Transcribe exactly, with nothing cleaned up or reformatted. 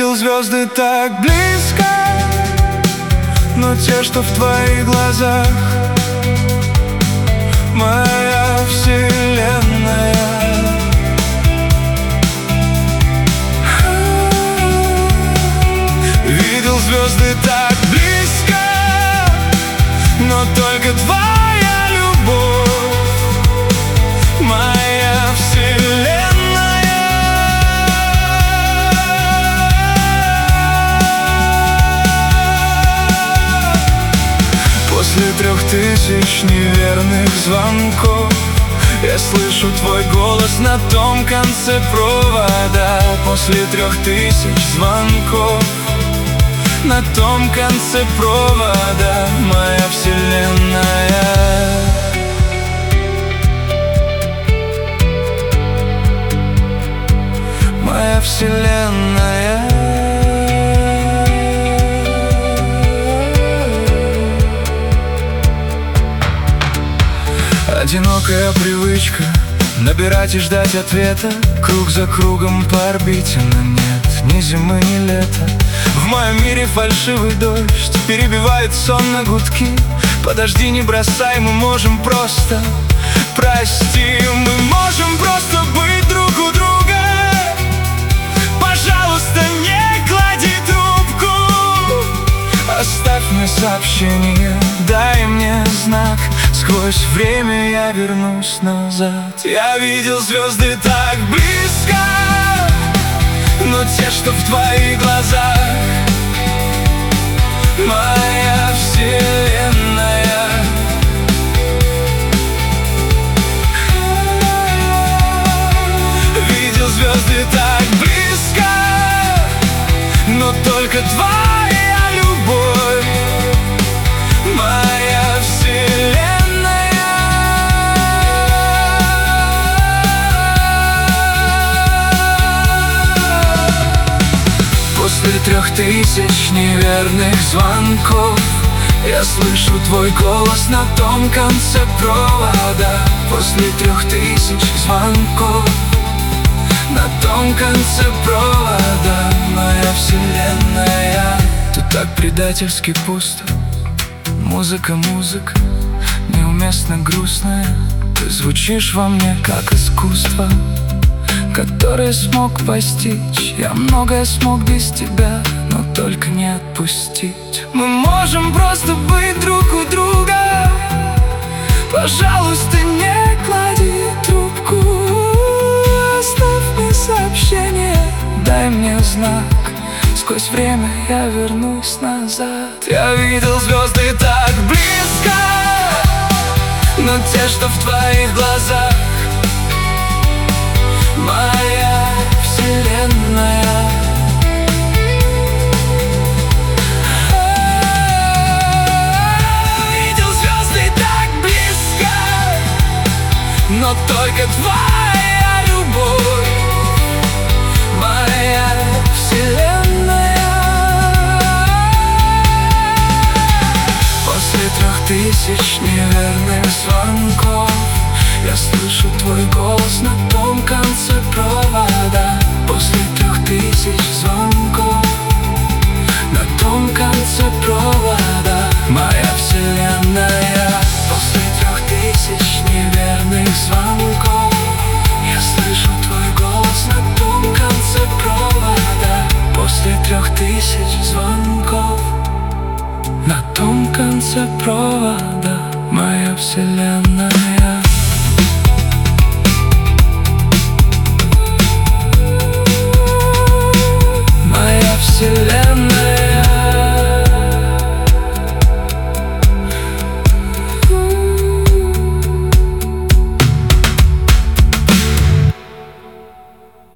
видел звезды так близко, но те, что в твоих глазах, моя вселенная. Видел звезды так близко, но только твоя любовь, моя вселенная. После трех тысяч неверных звонков я слышу твой голос на том конце провода. После трех тысяч звонков на том конце провода, моя вселенная. Моя вселенная. Одинокая привычка набирать и ждать ответа, круг за кругом по орбите, но нет ни зимы, ни лета. В моем мире фальшивый дождь перебивает сон на гудки. Подожди, не бросай, мы можем просто, прости, мы можем просто быть друг у друга. Пожалуйста, не клади трубку, оставь мне сообщение, дай мне знак. Сквозь время я вернусь назад. Я видел звезды так близко, но те, что в твоих глазах, моя вселенная. Видел звезды так близко, но только твоя любовь, моя вселенная. После трех тысяч неверных звонков я слышу твой голос на том конце провода. После трех тысяч звонков на том конце провода, моя вселенная. Ты так предательски пусто, музыка, музыка неуместно грустная. Ты звучишь во мне как искусство, который смог постичь. Я многое смог без тебя, но только не отпустить. Мы можем просто быть друг у друга. Пожалуйста, не клади трубку, оставь мне сообщение, дай мне знак. Сквозь время я вернусь назад. Я видел звезды так близко, но те, что в твоих глазах, моя вселенная. Видел звезды так близко, но только твоя любовь, моя вселенная. После трех тысяч неверных звонков я слышу твой голос на том конце провода. После трех тысяч звонков на том конце провода, моя вселенная. После трех тысяч неверных звонков я слышу твой голос на том конце провода. После трех тысяч звонков на том конце провода, моя вселенная.